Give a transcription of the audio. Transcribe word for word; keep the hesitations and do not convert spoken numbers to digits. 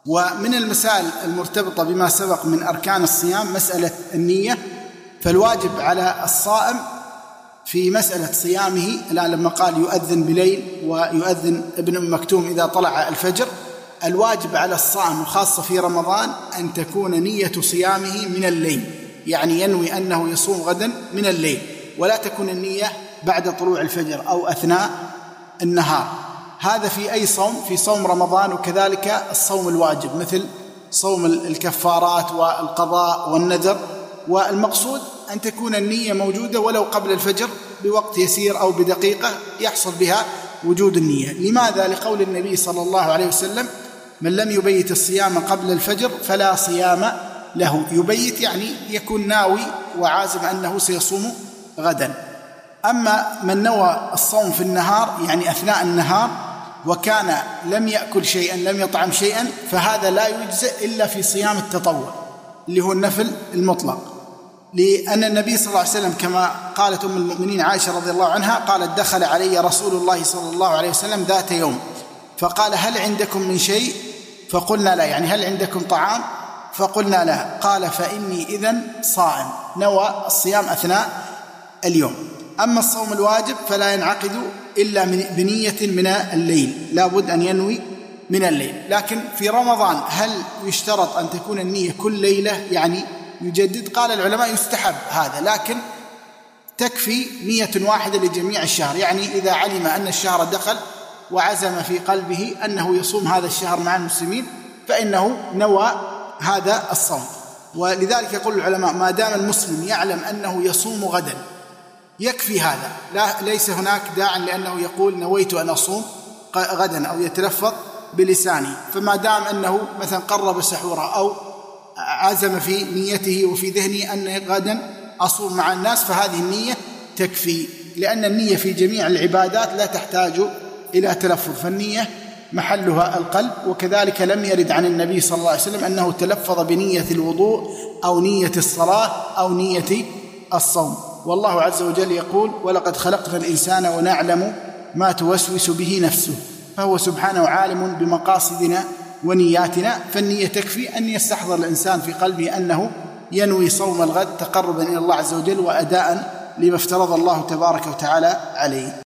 ومن المسائل المرتبطة بما سبق من أركان الصيام مسألة النية. فالواجب على الصائم في مسألة صيامه، الآن لما قال يؤذن بليل ويؤذن ابن أم مكتوم إذا طلع الفجر، الواجب على الصائم وخاصة في رمضان أن تكون نية صيامه من الليل، يعني ينوي أنه يصوم غدا من الليل، ولا تكون النية بعد طلوع الفجر أو أثناء النهار. هذا في أي صوم، في صوم رمضان، وكذلك الصوم الواجب مثل صوم الكفارات والقضاء والنذر. والمقصود أن تكون النية موجودة ولو قبل الفجر بوقت يسير أو بدقيقة يحصل بها وجود النية. لماذا؟ لقول النبي صلى الله عليه وسلم: من لم يبيت الصيام قبل الفجر فلا صيام له. يبيت يعني يكون ناوي وعازم أنه سيصوم غدا. أما من نوى الصوم في النهار يعني أثناء النهار وكان لم يأكل شيئا لم يطعم شيئا، فهذا لا يجزئ إلا في صيام التطوع اللي هو النفل المطلق، لأن النبي صلى الله عليه وسلم كما قالت أم المؤمنين عائشة رضي الله عنها قالت: دخل علي رسول الله صلى الله عليه وسلم ذات يوم فقال: هل عندكم من شيء؟ فقلنا لا، يعني هل عندكم طعام؟ فقلنا لا. قال: فإني إذن صائم، نوى الصيام أثناء اليوم. أما الصوم الواجب فلا ينعقد إلا بنية من الليل، لا بد أن ينوي من الليل. لكن في رمضان هل يشترط أن تكون النية كل ليلة يعني يجدد؟ قال العلماء يستحب هذا، لكن تكفي نية واحدة لجميع الشهر. يعني إذا علم أن الشهر دخل وعزم في قلبه أنه يصوم هذا الشهر مع المسلمين فإنه نوى هذا الصوم. ولذلك يقول العلماء: ما دام المسلم يعلم أنه يصوم غدا يكفي هذا، لا ليس هناك داع لأنه يقول نويت أن أصوم غدا أو يتلفظ بلسانه. فما دام أنه مثلا قرب سحوره أو عزم في نيته وفي ذهنه أن غدا أصوم مع الناس فهذه النية تكفي، لأن النية في جميع العبادات لا تحتاج إلى تلفظ، فالنية محلها القلب. وكذلك لم يرد عن النبي صلى الله عليه وسلم أنه تلفظ بنية الوضوء أو نية الصلاة أو نية الصوم. والله عز وجل يقول: ولقد خلقنا الإنسان ونعلم ما توسوس به نفسه، فهو سبحانه عالم بمقاصدنا ونياتنا. فالنية تكفي أن يستحضر الإنسان في قلبه أنه ينوي صوم الغد تقربا إلى الله عز وجل وأداء لما افترض الله تبارك وتعالى عليه.